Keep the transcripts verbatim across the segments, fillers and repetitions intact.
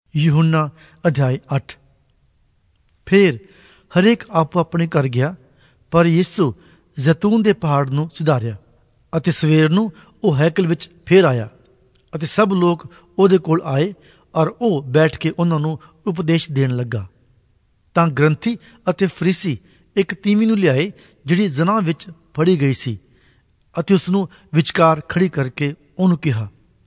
यूहन्ना अध्याय अठ। फिर हरेक आपो ਆਪਣੇ ਘਰ ਗਿਆ, ਪਰ ਯਿਸੂ ਜ਼ੈਤੂਨ ਦੇ ਪਹਾੜ ਨੂੰ ਸਿਧਾਰਿਆ ਅਤੇ ਸਵੇਰ ਨੂੰ ਉਹ ਹੈਕਲ ਵਿੱਚ ਫੇਰ ਆਇਆ ਅਤੇ ਸਭ ਲੋਕ ਉਹਦੇ ਕੋਲ ਆਏ ਔਰ ਉਹ ਬੈਠ ਕੇ ਉਹਨਾਂ ਨੂੰ ਉਪਦੇਸ਼ ਦੇਣ ਲੱਗਾ। ਤਾਂ ਗ੍ਰੰਥੀ ਅਤੇ ਫਰੀਸੀ ਇੱਕ ਤੀਵੀਂ ਨੂੰ ਲਿਆਏ ਜਿਹੜੀ ਜ਼ਨਾ ਵਿੱਚ ਫੜੀ ਗਈ ਸੀ ਅਤੇ ਉਸ ਨੂੰ ਵਿਚਕਾਰ ਖੜੀ ਕਰਕੇ ਉਹਨੂੰ ਕਿਹਾ,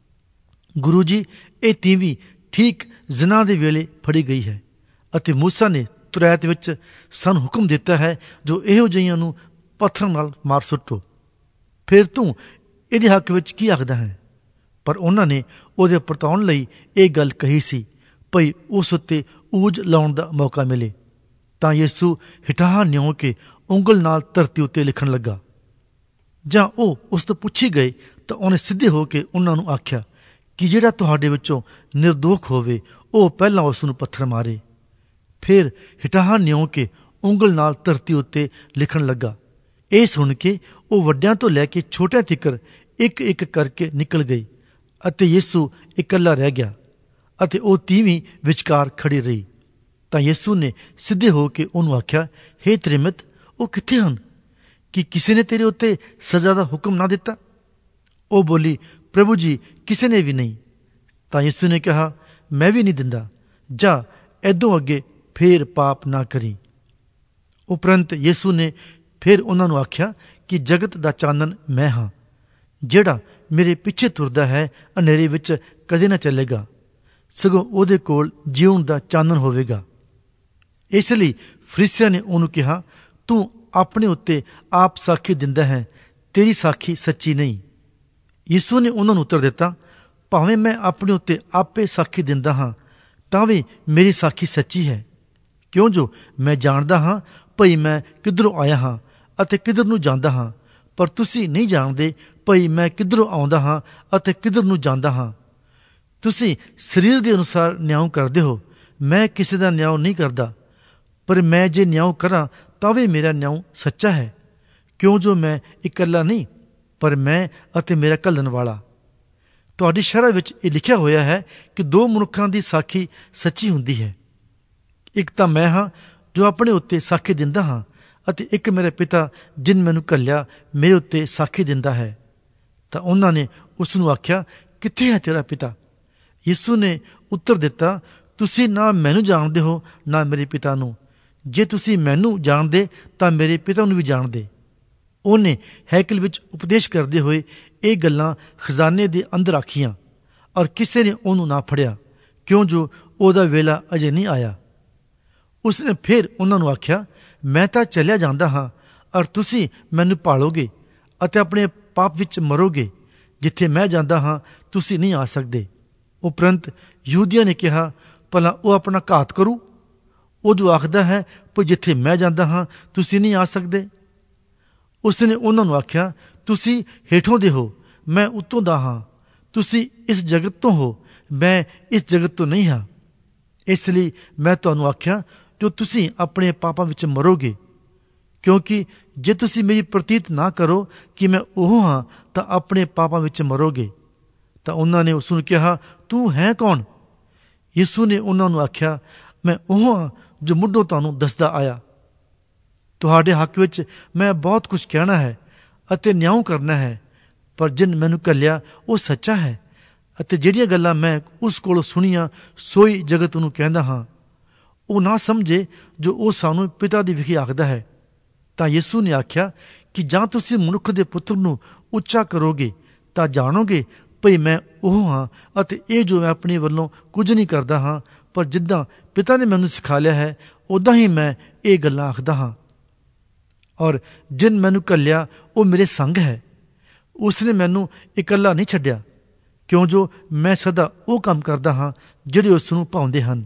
ਗੁਰੂ ਜੀ, ਇਹ ਤੀਵੀਂ ਠੀਕ ਜ਼ਨਾ ਦੇ ਵੇਲੇ ਫੜੀ ਗਈ ਹੈ ਅਤੇ ਮੂਸਾ ਨੇ ਤੁਰੈਤ ਵਿੱਚ ਸਾਨੂੰ ਹੁਕਮ ਦਿੱਤਾ ਹੈ ਜੋ ਇਹੋ ਜਿਹੀਆਂ ਨੂੰ ਪੱਥਰਾਂ ਨਾਲ ਮਾਰ ਸੁੱਟੋ। ਫਿਰ ਤੂੰ ਇਹਦੇ ਹੱਕ ਵਿੱਚ ਕੀ ਆਖਦਾ ਹੈ? ਪਰ ਉਹਨਾਂ ਨੇ ਉਹਦੇ ਪਰਤਾਉਣ ਲਈ ਇਹ ਗੱਲ ਕਹੀ ਸੀ ਭਈ ਉਸ ਉੱਤੇ ਊਜ ਲਾਉਣ ਦਾ ਮੌਕਾ ਮਿਲੇ। ਤਾਂ ਯਿਸੂ ਹਿਠਾਹ ਨਿਉ ਕੇ ਉਂਗਲ ਨਾਲ ਧਰਤੀ ਉੱਤੇ ਲਿਖਣ ਲੱਗਾ। ਜਾਂ ਉਹ ਉਸ ਤੋਂ ਪੁੱਛੀ ਗਏ ਤਾਂ ਉਹਨੇ ਸਿੱਧੇ ਹੋ ਕੇ ਉਹਨਾਂ ਨੂੰ ਆਖਿਆ ਕਿ ਜਿਹੜਾ ਤੁਹਾਡੇ ਵਿੱਚੋਂ ਨਿਰਦੋਖ ਹੋਵੇ ਉਹ ਪਹਿਲਾਂ ਉਸ ਨੂੰ ਪੱਥਰ ਮਾਰੇ। ਫਿਰ ਹਿਠਾਹ ਨਿਉ ਕੇ ਉਂਗਲ ਨਾਲ ਧਰਤੀ ਉੱਤੇ ਲਿਖਣ ਲੱਗਾ। ਇਹ ਸੁਣ ਕੇ ਉਹ ਵੱਡਿਆਂ ਤੋਂ ਲੈ ਕੇ ਛੋਟਿਆਂ ਤੀਕਰ ਇੱਕ ਇੱਕ ਕਰਕੇ ਨਿਕਲ ਗਈ ਅਤੇ ਯਿਸੂ ਇਕੱਲਾ ਰਹਿ ਗਿਆ ਅਤੇ ਉਹ ਤੀਵੀਂ ਵਿਚਕਾਰ ਖੜੀ ਰਹੀ। ਤਾਂ ਯਿਸੂ ਨੇ ਸਿੱਧੇ ਹੋ ਕੇ ਉਹਨੂੰ ਆਖਿਆ, ਹੇ ਤ੍ਰਿਮਤ, ਉਹ ਕਿੱਥੇ ਹਨ? ਕਿ ਕਿਸੇ ਨੇ ਤੇਰੇ ਉੱਤੇ ਸਜ਼ਾ ਦਾ ਹੁਕਮ ਨਾ ਦਿੱਤਾ? ਉਹ ਬੋਲੀ, ਪ੍ਰਭੂ ਜੀ, ਕਿਸੇ ਨੇ ਵੀ ਨਹੀਂ। ਤਾਂ ਯਿਸੂ ਨੇ ਕਿਹਾ, ਮੈਂ ਵੀ ਨਹੀਂ ਦਿੰਦਾ, ਜਾ ਏਦੋਂ ਅੱਗੇ ਫੇਰ ਪਾਪ ਨਾ ਕਰੀ। ਉਪਰੰਤ ਯਿਸੂ ਨੇ ਫਿਰ ਉਹਨਾਂ ਨੂੰ ਆਖਿਆ ਕਿ ਜਗਤ ਦਾ ਚਾਨਣ ਮੈਂ ਹਾਂ। ਜਿਹੜਾ ਮੇਰੇ ਪਿੱਛੇ ਤੁਰਦਾ ਹੈ ਹਨੇਰੇ ਵਿੱਚ ਕਦੇ ਨਾ ਚੱਲੇਗਾ, ਸਗੋਂ ਉਹਦੇ ਕੋਲ ਜੀਉਣ ਦਾ ਚਾਨਣ ਹੋਵੇਗਾ। ਇਸ ਲਈ ਫਰੀਸੀਆਂ ਨੇ ਉਹਨੂੰ ਕਿਹਾ, ਤੂੰ ਆਪਣੇ ਉੱਤੇ ਆਪ ਸਾਖੀ ਦਿੰਦਾ ਹੈ, ਤੇਰੀ ਸਾਖੀ ਸੱਚੀ ਨਹੀਂ। ਯਿਸੂ ਨੇ ਉਹਨਾਂ ਨੂੰ ਉੱਤਰ ਦਿੱਤਾ, ਭਾਵੇਂ ਮੈਂ ਆਪਣੇ ਉੱਤੇ ਆਪੇ ਸਾਖੀ ਦਿੰਦਾ ਹਾਂ ਤਾਂ ਵੀ ਮੇਰੀ ਸਾਖੀ ਸੱਚੀ ਹੈ, ਕਿਉਂ ਜੋ ਮੈਂ ਜਾਣਦਾ ਹਾਂ ਭਈ ਮੈਂ ਕਿੱਧਰੋਂ ਆਇਆ ਹਾਂ ਅਤੇ ਕਿੱਧਰ ਨੂੰ ਜਾਂਦਾ ਹਾਂ, ਪਰ ਤੁਸੀਂ ਨਹੀਂ ਜਾਣਦੇ ਭਈ ਮੈਂ ਕਿੱਧਰੋਂ ਆਉਂਦਾ ਹਾਂ ਅਤੇ ਕਿੱਧਰ ਨੂੰ ਜਾਂਦਾ ਹਾਂ। ਤੁਸੀਂ ਸਰੀਰ ਦੇ ਅਨੁਸਾਰ ਨਿਆਂ ਕਰਦੇ ਹੋ, ਮੈਂ ਕਿਸੇ ਦਾ ਨਿਆਂ ਨਹੀਂ ਕਰਦਾ, ਪਰ ਮੈਂ ਜੇ ਨਿਆਂ ਕਰਾਂ ਤਾਂ ਵੀ ਮੇਰਾ ਨਿਆਂ ਸੱਚਾ ਹੈ, ਕਿਉਂ ਜੋ ਮੈਂ ਇਕੱਲਾ ਨਹੀਂ, ਪਰ ਮੈਂ ਅਤੇ ਮੇਰਾ ਘੱਲਣ ਵਾਲਾ। ਤੁਹਾਡੀ ਸ਼ਰ੍ਹਾ ਵਿੱਚ ਇਹ ਲਿਖਿਆ ਹੋਇਆ ਹੈ ਕਿ ਦੋ ਮਨੁੱਖਾਂ ਦੀ ਸਾਖੀ ਸੱਚੀ ਹੁੰਦੀ ਹੈ, ਇੱਕ ਤਾਂ ਮੈਂ ਹਾਂ ਜੋ ਆਪਣੇ ਉੱਤੇ ਸਾਖੀ ਦਿੰਦਾ ਹਾਂ ਅਤੇ ਇੱਕ ਮੇਰੇ ਪਿਤਾ ਜਿਨ ਮੈਨੂੰ ਘੱਲਿਆ ਮੇਰੇ ਉੱਤੇ ਸਾਖੀ ਦਿੰਦਾ ਹੈ। ਤਾਂ ਉਹਨਾਂ ਨੇ ਉਸ ਨੂੰ ਆਖਿਆ, ਕਿੱਥੇ ਹੈ ਤੇਰਾ ਪਿਤਾ? ਯਿਸੂ ਨੇ ਉੱਤਰ ਦਿੱਤਾ, ਤੁਸੀਂ ਨਾ ਮੈਨੂੰ ਜਾਣਦੇ ਹੋ ਨਾ ਮੇਰੇ ਪਿਤਾ ਨੂੰ। ਜੇ ਤੁਸੀਂ ਮੈਨੂੰ ਜਾਣਦੇ ਤਾਂ ਮੇਰੇ ਪਿਤਾ ਨੂੰ ਵੀ ਜਾਣਦੇ। ਉਹਨੇ ਹੈਕਲ ਵਿੱਚ ਉਪਦੇਸ਼ ਕਰਦੇ ਹੋਏ ਇਹ ਗੱਲਾਂ ਖਜ਼ਾਨੇ ਦੇ ਅੰਦਰ ਆਖੀਆਂ ਔਰ ਕਿਸੇ ਨੇ ਉਹਨੂੰ ਨਾ ਫੜਿਆ, ਕਿਉਂ ਜੋ ਉਹਦਾ ਵੇਲਾ ਅਜੇ ਨਹੀਂ ਆਇਆ। ਉਸਨੇ ਫਿਰ ਉਹਨਾਂ ਨੂੰ ਆਖਿਆ, ਮੈਂ ਤਾਂ ਚਲਿਆ ਜਾਂਦਾ ਹਾਂ ਔਰ ਤੁਸੀਂ ਮੈਨੂੰ ਭਾਲੋਗੇ ਅਤੇ ਆਪਣੇ ਪਾਪ ਵਿੱਚ ਮਰੋਗੇ। ਜਿੱਥੇ ਮੈਂ ਜਾਂਦਾ ਹਾਂ ਤੁਸੀਂ ਨਹੀਂ ਆ ਸਕਦੇ। ਉਪਰੰਤ ਯਹੂਦੀਆਂ ਨੇ ਕਿਹਾ, ਭਲਾ ਉਹ ਆਪਣਾ ਘਾਤ ਕਰੂ? ਉਹ ਜੋ ਆਖਦਾ ਹੈ ਪਰ ਜਿੱਥੇ ਮੈਂ ਜਾਂਦਾ ਹਾਂ ਤੁਸੀਂ ਨਹੀਂ ਆ ਸਕਦੇ। ਉਸਨੇ ਉਹਨਾਂ ਨੂੰ ਆਖਿਆ, ਤੁਸੀਂ ਹੇਠੋਂ ਦੇ ਹੋ, ਮੈਂ ਉੱਤੋਂ ਦਾ ਹਾਂ। ਤੁਸੀਂ ਇਸ ਜਗਤ ਤੋਂ ਹੋ, ਮੈਂ ਇਸ ਜਗਤ ਤੋਂ ਨਹੀਂ ਹਾਂ। ਇਸ ਲਈ ਮੈਂ ਤੁਹਾਨੂੰ ਆਖਿਆ ਜੋ ਤੁਸੀਂ ਆਪਣੇ ਪਾਪਾਂ ਵਿੱਚ ਮਰੋਗੇ, ਕਿਉਂਕਿ ਜੇ ਤੁਸੀਂ ਮੇਰੀ ਪ੍ਰਤੀਤ ਨਾ ਕਰੋ ਕਿ ਮੈਂ ਉਹ ਹਾਂ ਤਾਂ ਆਪਣੇ ਪਾਪਾਂ ਵਿੱਚ ਮਰੋਗੇ। ਤਾਂ ਉਹਨਾਂ ਨੇ ਉਸ ਨੂੰ ਕਿਹਾ, ਤੂੰ ਹੈ ਕੌਣ? ਯਿਸੂ ਨੇ ਉਹਨਾਂ ਨੂੰ ਆਖਿਆ, ਮੈਂ ਉਹ ਹਾਂ ਜੋ ਮੁੱਢੋਂ ਤੁਹਾਨੂੰ ਦੱਸਦਾ ਆਇਆ। ਤੁਹਾਡੇ ਹੱਕ ਵਿੱਚ ਮੈਂ ਬਹੁਤ ਕੁਝ ਕਹਿਣਾ ਹੈ ਅਤੇ ਨਿਆਂ ਕਰਨਾ ਹੈ, ਪਰ ਜਿਨ ਮੈਨੂੰ ਘੱਲਿਆ ਉਹ ਸੱਚਾ ਹੈ ਅਤੇ ਜਿਹੜੀਆਂ ਗੱਲਾਂ ਮੈਂ ਉਸ ਕੋਲੋਂ ਸੁਣੀਆਂ ਸੋਈ ਜਗਤ ਨੂੰ ਕਹਿੰਦਾ ਹਾਂ। ਉਹ ਨਾ ਸਮਝੇ ਜੋ ਉਹ ਸਾਨੂੰ ਪਿਤਾ ਦੀ ਵਿਖੇ ਆਖਦਾ ਹੈ। ਤਾਂ ਯਿਸੂ ਨੇ ਆਖਿਆ ਕਿ ਜਾਂ ਤੁਸੀਂ ਮਨੁੱਖ ਦੇ ਪੁੱਤਰ ਨੂੰ ਉੱਚਾ ਕਰੋਗੇ ਤਾਂ ਜਾਣੋਗੇ ਭਈ ਮੈਂ ਉਹ ਹਾਂ ਅਤੇ ਇਹ ਜੋ ਮੈਂ ਆਪਣੇ ਵੱਲੋਂ ਕੁਝ ਨਹੀਂ ਕਰਦਾ ਹਾਂ, ਪਰ ਜਿੱਦਾਂ ਪਿਤਾ ਨੇ ਮੈਨੂੰ ਸਿਖਾ ਲਿਆ ਹੈ ਉੱਦਾਂ ਹੀ ਮੈਂ ਇਹ ਗੱਲਾਂ ਆਖਦਾ ਹਾਂ। ਔਰ ਜਿਨ ਮੈਨੂੰ ਘੱਲਿਆ ਉਹ ਮੇਰੇ ਸੰਗ ਹੈ। ਉਸਨੇ ਮੈਨੂੰ ਇਕੱਲਾ ਨਹੀਂ ਛੱਡਿਆ, ਕਿਉਂ ਜੋ ਮੈਂ ਸਦਾ ਉਹ ਕੰਮ ਕਰਦਾ ਹਾਂ ਜਿਹੜੇ ਉਸ ਨੂੰ ਭਾਉਂਦੇ ਹਨ।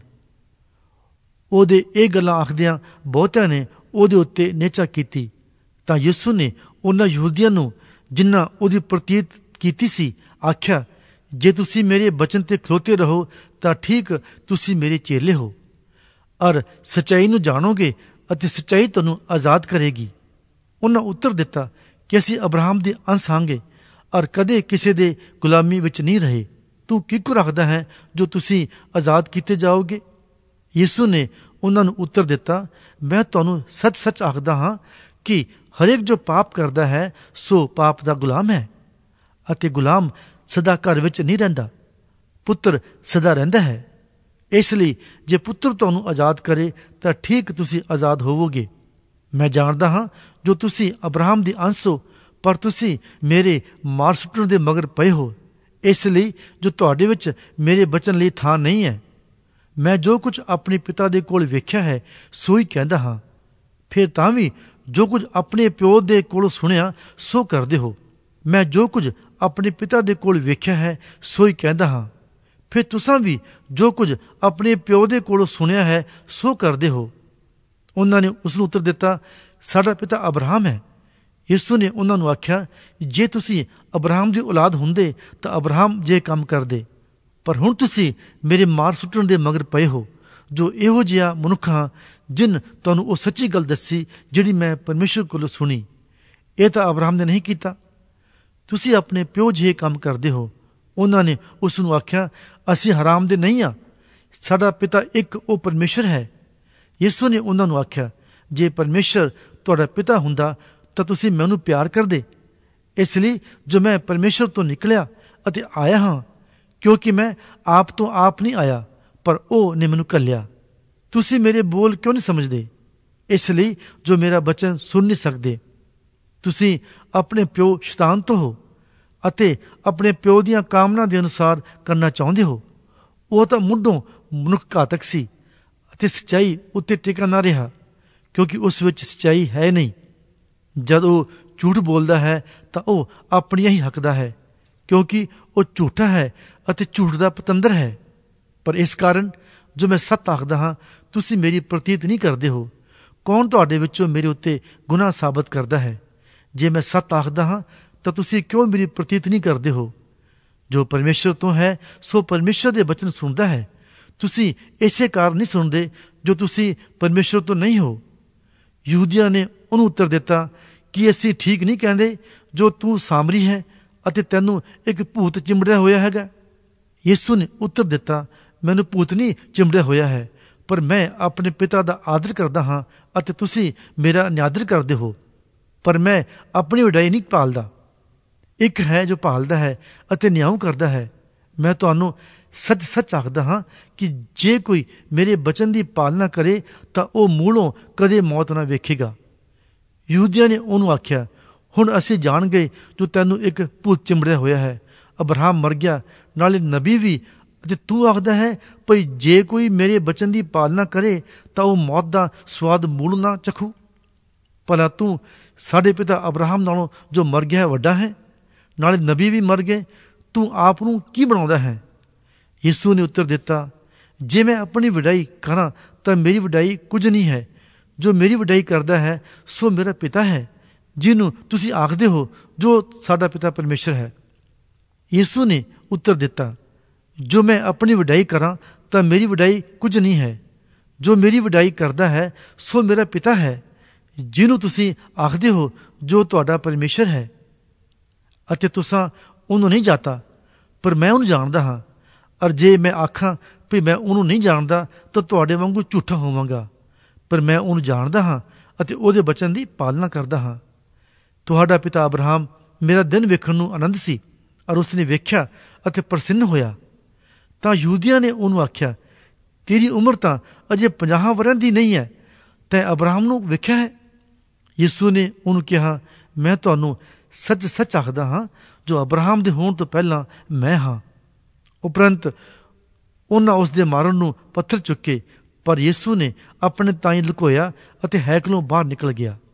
ਉਹਦੇ ਇਹ ਗੱਲਾਂ ਆਖਦਿਆਂ ਬਹੁਤਿਆਂ ਨੇ ਉਹਦੇ ਉੱਤੇ ਨੇਚਾ ਕੀਤੀ। ਤਾਂ ਯਿਸੂ ਨੇ ਉਹਨਾਂ ਯਹੂਦੀਆਂ ਨੂੰ ਜਿਨ੍ਹਾਂ ਉਹਦੀ ਪ੍ਰਤੀਤ ਕੀਤੀ ਸੀ ਆਖਿਆ, ਜੇ ਤੁਸੀਂ ਮੇਰੇ ਬਚਨ ਤੇ ਖਲੋਤੇ ਰਹੋ ਤਾਂ ਠੀਕ ਤੁਸੀਂ ਮੇਰੇ ਚੇਲੇ ਹੋ ਔਰ ਸੱਚਾਈ ਨੂੰ ਜਾਣੋਗੇ ਅਤੇ ਸੱਚਾਈ ਤੁਹਾਨੂੰ ਆਜ਼ਾਦ ਕਰੇਗੀ। ਉਹਨਾਂ ਉੱਤਰ ਦਿੱਤਾ ਕਿ ਅਸੀਂ ਅਬਰਾਹਮ ਦੇ ਅੰਸ਼ ਹਾਂਗੇ ਔਰ ਕਦੇ ਕਿਸੇ ਦੇ ਗੁਲਾਮੀ ਵਿੱਚ ਨਹੀਂ ਰਹੇ। ਤੂੰ ਕਿਹਕੋ ਰੱਖਦਾ ਹੈ ਜੋ ਤੁਸੀਂ ਆਜ਼ਾਦ ਕੀਤੇ ਜਾਓਗੇ? ਯਿਸੂ ਨੇ ਉਹਨਾਂ ਨੂੰ ਉੱਤਰ ਦਿੱਤਾ, ਮੈਂ ਤੁਹਾਨੂੰ ਸੱਚ-ਸੱਚ ਆਖਦਾ ਹਾਂ ਕਿ ਹਰੇਕ ਜੋ ਪਾਪ ਕਰਦਾ ਹੈ ਸੋ ਪਾਪ ਦਾ ਗੁਲਾਮ ਹੈ, ਅਤੇ ਗੁਲਾਮ ਸਦਾ ਘਰ ਵਿੱਚ ਨਹੀਂ ਰਹਿੰਦਾ, ਪੁੱਤਰ ਸਦਾ ਰਹਿੰਦਾ ਹੈ। ਇਸ ਲਈ ਜੇ ਪੁੱਤਰ ਤੁਹਾਨੂੰ ਆਜ਼ਾਦ ਕਰੇ ਤਾਂ ਠੀਕ ਤੁਸੀਂ ਆਜ਼ਾਦ ਹੋਵੋਗੇ। ਮੈਂ ਜਾਣਦਾ ਹਾਂ ਜੋ ਤੁਸੀਂ ਅਬਰਾਹਮ ਦੀ ਅੰਸ਼ ਹੋ, ਪਰ ਤੁਸੀਂ ਮੇਰੇ ਮਾਰ ਸੁੱਟਣ ਦੇ ਮਗਰ ਪਏ ਹੋ, ਇਸ ਲਈ ਜੋ ਤੁਹਾਡੇ ਵਿੱਚ ਮੇਰੇ ਬਚਨ ਲਈ ਥਾਂ ਨਹੀਂ ਹੈ। ਮੈਂ ਜੋ ਕੁਝ ਆਪਣੇ ਪਿਤਾ ਦੇ ਕੋਲ ਵੇਖਿਆ ਹੈ ਸੋ ਹੀ ਕਹਿੰਦਾ ਹਾਂ, ਫਿਰ ਤਾਂ ਵੀ ਜੋ ਕੁਝ ਆਪਣੇ ਪਿਓ ਦੇ ਕੋਲੋਂ ਸੁਣਿਆ ਸੋ ਕਰਦੇ ਹੋ। ਮੈਂ ਜੋ ਕੁਝ ਆਪਣੇ ਪਿਤਾ ਦੇ ਕੋਲ ਵੇਖਿਆ ਹੈ ਸੋ ਹੀ ਕਹਿੰਦਾ ਹਾਂ, ਫਿਰ ਤੁਸਾਂ ਵੀ ਜੋ ਕੁਝ ਆਪਣੇ ਪਿਓ ਦੇ ਕੋਲੋਂ ਸੁਣਿਆ ਹੈ ਸੋ ਕਰਦੇ ਹੋ। ਉਹਨਾਂ ਨੇ ਉਸ ਨੂੰ ਉੱਤਰ ਦਿੱਤਾ, ਸਾਡਾ ਪਿਤਾ ਅਬਰਾਹਮ ਹੈ। ਯਿਸੂ ਨੇ ਉਹਨਾਂ ਨੂੰ ਆਖਿਆ, ਜੇ ਤੁਸੀਂ ਅਬਰਾਹਮ ਦੀ ਔਲਾਦ ਹੁੰਦੇ ਤਾਂ ਅਬਰਾਹਮ ਜੇ ਕੰਮ ਕਰਦੇ, ਪਰ ਹੁਣ ਤੁਸੀਂ ਮੇਰੇ ਮਾਰ ਸੁੱਟਣ ਦੇ ਮਗਰ ਪਏ ਹੋ। ਜੋ ਇਹੋ ਜਿਹਾ ਮਨੁੱਖ ਹਾਂ ਜਿਨ ਤੁਹਾਨੂੰ ਉਹ ਸੱਚੀ ਗੱਲ ਦੱਸੀ ਜਿਹੜੀ ਮੈਂ ਪਰਮੇਸ਼ਰ ਕੋਲੋਂ ਸੁਣੀ। ਇਹ ਤਾਂ ਅਬਰਾਹਮ ਨੇ ਨਹੀਂ ਕੀਤਾ, ਤੁਸੀਂ ਆਪਣੇ ਪਿਓ ਜਿਹੇ ਕੰਮ ਕਰਦੇ ਹੋ। ਉਹਨਾਂ ਨੇ ਉਸ ਨੂੰ ਆਖਿਆ, ਅਸੀਂ ਹਰਾਮ ਦੇ ਨਹੀਂ ਹਾਂ, ਸਾਡਾ ਪਿਤਾ ਇੱਕ ਉਹ ਪਰਮੇਸ਼ਰ ਹੈ। ਯਿਸੂ ਨੇ ਉਹਨਾਂ ਨੂੰ ਆਖਿਆ, ਜੇ ਪਰਮੇਸ਼ਰ ਤੁਹਾਡਾ ਪਿਤਾ ਹੁੰਦਾ ਤਾਂ ਤੁਸੀਂ ਮੈਨੂੰ ਪਿਆਰ ਕਰਦੇ, ਇਸ ਲਈ ਜੋ ਮੈਂ ਪਰਮੇਸ਼ਰ ਤੋਂ ਨਿਕਲਿਆ ਅਤੇ ਆਇਆ ਹਾਂ, ਕਿਉਂਕਿ ਮੈਂ ਆਪ ਤੋਂ ਆਪ ਨਹੀਂ ਆਇਆ, ਪਰ ਉਹ ਨੇ ਮੈਨੂੰ ਘੱਲਿਆ। ਤੁਸੀਂ ਮੇਰੇ ਬੋਲ ਕਿਉਂ ਨਹੀਂ ਸਮਝਦੇ? ਇਸ ਲਈ ਜੋ ਮੇਰਾ ਬਚਨ ਸੁਣ ਨਹੀਂ ਸਕਦੇ। ਤੁਸੀਂ ਆਪਣੇ ਪਿਓ ਸ਼ੈਤਾਨ ਤੋਂ ਹੋ ਅਤੇ ਆਪਣੇ ਪਿਓ ਦੀਆਂ ਕਾਮਨਾ ਦੇ ਅਨੁਸਾਰ ਕਰਨਾ ਚਾਹੁੰਦੇ ਹੋ। ਉਹ ਤਾਂ ਮੁੱਢੋਂ ਮਨੁੱਖ ਘਾਤਕ ਸੀ ਅਤੇ ਸੱਚਾਈ ਉੱਤੇ ਟਿਕਾ ਨਾ ਰਿਹਾ, ਕਿਉਂਕਿ ਉਸ ਵਿੱਚ ਸੱਚਾਈ ਹੈ ਨਹੀਂ। ਜਦ ਉਹ ਝੂਠ ਬੋਲਦਾ ਹੈ ਤਾਂ ਉਹ ਆਪਣੀਆਂ ਹੀ ਹੱਕਦਾ ਹੈ, ਕਿਉਂਕਿ ਉਹ ਝੂਠਾ ਹੈ ਅਤੇ ਝੂਠ ਦਾ ਪਤੰਦਰ ਹੈ। ਪਰ ਇਸ ਕਾਰਨ ਜੋ ਮੈਂ ਸੱਚ ਆਖਦਾ ਹਾਂ ਤੁਸੀਂ ਮੇਰੀ ਪ੍ਰਤੀਤ ਨਹੀਂ ਕਰਦੇ ਹੋ। ਕੌਣ ਤੁਹਾਡੇ ਵਿੱਚੋਂ ਮੇਰੇ ਉੱਤੇ ਗੁਨਾਹ ਸਾਬਤ ਕਰਦਾ ਹੈ? ਜੇ ਮੈਂ ਸੱਚ ਆਖਦਾ ਹਾਂ ਤਾਂ ਤੁਸੀਂ ਕਿਉਂ ਮੇਰੀ ਪ੍ਰਤੀਤ ਨਹੀਂ ਕਰਦੇ ਹੋ? ਜੋ ਪਰਮੇਸ਼ਰ ਤੋਂ ਹੈ ਸੋ ਪਰਮੇਸ਼ਰ ਦੇ ਬਚਨ ਸੁਣਦਾ ਹੈ। ਤੁਸੀਂ ਇਸੇ ਕਾਰਨ ਨਹੀਂ ਸੁਣਦੇ ਜੋ ਤੁਸੀਂ ਪਰਮੇਸ਼ਰ ਤੋਂ ਨਹੀਂ ਹੋ। ਯਹੂਦੀਆਂ ਨੇ ਉਹਨੂੰ ਉੱਤਰ ਦਿੱਤਾ ਕਿ ਅਸੀਂ ਠੀਕ ਨਹੀਂ ਕਹਿੰਦੇ ਜੋ ਤੂੰ ਸਾਮਰੀ ਹੈ ਅਤੇ ਤੈਨੂੰ ਇੱਕ ਭੂਤ ਚਿੰਬੜਿਆ ਹੋਇਆ ਹੈਗਾ। ਯਿਸੂ ਨੇ ਉੱਤਰ ਦਿੱਤਾ, ਮੈਨੂੰ ਭੂਤ ਨਹੀਂ ਚਿੰਬੜਿਆ ਹੋਇਆ ਹੈ, ਪਰ ਮੈਂ ਆਪਣੇ ਪਿਤਾ ਦਾ ਆਦਰ ਕਰਦਾ ਹਾਂ ਅਤੇ ਤੁਸੀਂ ਮੇਰਾ ਨਿਆਦਰ ਕਰਦੇ ਹੋ। ਪਰ ਮੈਂ ਆਪਣੀ ਵਡਿਆਈ ਨਹੀਂ ਭਾਲਦਾ, ਇੱਕ ਹੈ ਜੋ ਭਾਲਦਾ ਹੈ ਅਤੇ ਨਿਆਂ ਕਰਦਾ ਹੈ। ਮੈਂ ਤੁਹਾਨੂੰ ਸੱਚ ਸੱਚ ਆਖਦਾ ਹਾਂ ਕਿ ਜੇ ਕੋਈ ਮੇਰੇ ਬਚਨ ਦੀ ਪਾਲਣਾ ਕਰੇ ਤਾਂ ਉਹ ਮੂਲੋਂ ਕਦੇ ਮੌਤ ਨਾ ਵੇਖੇਗਾ। ਯਹੂਦੀਆਂ ਨੇ ਉਹਨੂੰ ਆਖਿਆ, ਹੁਣ ਅਸੀਂ ਜਾਣ ਗਏ ਜੋ ਤੈਨੂੰ ਇੱਕ ਭੂਤ ਚਿੰਬੜਿਆ ਹੋਇਆ ਹੈ। ਅਬਰਾਹਮ ਮਰ ਗਿਆ, ਨਾਲੇ ਨਬੀ ਵੀ, ਅਤੇ ਤੂੰ ਆਖਦਾ ਹੈ ਭਈ ਜੇ ਕੋਈ ਮੇਰੇ ਬਚਨ ਦੀ ਪਾਲਣਾ ਕਰੇ ਤਾਂ ਉਹ ਮੌਤ ਦਾ ਸਵਾਦ ਮੂਲ ਨਾ ਚਖੂ। ਭਲਾ ਤੂੰ ਸਾਡੇ ਪਿਤਾ ਅਬਰਾਹਮ ਨਾਲੋਂ ਜੋ ਮਰ ਗਿਆ ਹੈ ਵੱਡਾ ਹੈ, ਨਾਲੇ ਨਬੀ ਵੀ ਮਰ ਗਏ, ਤੂੰ ਆਪ ਨੂੰ ਕੀ ਬਣਾਉਂਦਾ ਹੈ? ਯਿਸੂ ਨੇ ਉੱਤਰ ਦਿੱਤਾ, ਜੇ ਮੈਂ ਆਪਣੀ ਵਡਿਆਈ ਕਰਾਂ ਤਾਂ ਮੇਰੀ ਵਡਿਆਈ ਕੁਝ ਨਹੀਂ ਹੈ। ਜੋ ਮੇਰੀ ਵਡਿਆਈ ਕਰਦਾ ਹੈ ਸੋ ਮੇਰਾ ਪਿਤਾ ਹੈ, ਜਿਹਨੂੰ ਤੁਸੀਂ ਆਖਦੇ ਹੋ ਜੋ ਸਾਡਾ ਪਿਤਾ ਪਰਮੇਸ਼ਰ ਹੈ। ਯਿਸੂ ਨੇ ਉੱਤਰ ਦਿੱਤਾ, ਜੋ ਮੈਂ ਆਪਣੀ ਵਡਿਆਈ ਕਰਾਂ ਤਾਂ ਮੇਰੀ ਵਡਿਆਈ ਕੁਝ ਨਹੀਂ ਹੈ। ਜੋ ਮੇਰੀ ਵਡਿਆਈ ਕਰਦਾ ਹੈ ਸੋ ਮੇਰਾ ਪਿਤਾ ਹੈ, ਜਿਹਨੂੰ ਤੁਸੀਂ ਆਖਦੇ ਹੋ ਜੋ ਤੁਹਾਡਾ ਪਰਮੇਸ਼ਰ ਹੈ। ਅਤੇ ਤੁਸਾਂ ਉਹਨੂੰ ਨਹੀਂ ਜਾਣਦਾ, ਪਰ ਮੈਂ ਉਹਨੂੰ ਜਾਣਦਾ ਹਾਂ। ਅਰ ਜੇ ਮੈਂ ਆਖਾਂ ਵੀ ਮੈਂ ਉਹਨੂੰ ਨਹੀਂ ਜਾਣਦਾ ਤਾਂ ਤੁਹਾਡੇ ਵਾਂਗੂ ਝੂਠਾ ਹੋਵਾਂਗਾ, ਪਰ ਮੈਂ ਉਹਨੂੰ ਜਾਣਦਾ ਹਾਂ ਅਤੇ ਉਹਦੇ ਬਚਨ ਦੀ ਪਾਲਣਾ ਕਰਦਾ ਹਾਂ। ਤੁਹਾਡਾ ਪਿਤਾ ਅਬਰਾਹਮ ਮੇਰਾ ਦਿਨ ਵੇਖਣ ਨੂੰ ਆਨੰਦ ਸੀ, ਔਰ ਉਸਨੇ ਵੇਖਿਆ ਅਤੇ ਪ੍ਰਸੰਨ ਹੋਇਆ। ਤਾਂ ਯਹੂਦੀਆਂ ਨੇ ਉਹਨੂੰ ਆਖਿਆ, ਤੇਰੀ ਉਮਰ ਤਾਂ ਅਜੇ ਪੰਜਾਹ ਵਰ੍ਹਿਆਂ ਦੀ ਨਹੀਂ ਹੈ, ਤੈਂ ਅਬਰਾਹਮ ਨੂੰ ਵੇਖਿਆ ਹੈ? ਯਿਸੂ ਨੇ ਉਹਨੂੰ ਕਿਹਾ, ਮੈਂ ਤੁਹਾਨੂੰ ਸੱਚ ਸੱਚ ਆਖਦਾ ਹਾਂ, ਜੋ ਅਬਰਾਹਮ ਦੇ ਹੋਣ ਤੋਂ ਪਹਿਲਾਂ ਮੈਂ ਹਾਂ। ਉਪਰੰਤ ਉਹਨਾਂ ਉਸ ਦੇ ਮਾਰਨ ਨੂੰ ਪੱਥਰ ਚੁੱਕੇ, ਪਰ ਯਿਸੂ ਨੇ ਆਪਣੇ ਤਾਈਂ ਲੁਕੋਇਆ ਅਤੇ ਹੈਕਲੋਂ ਬਾਹਰ ਨਿਕਲ ਗਿਆ।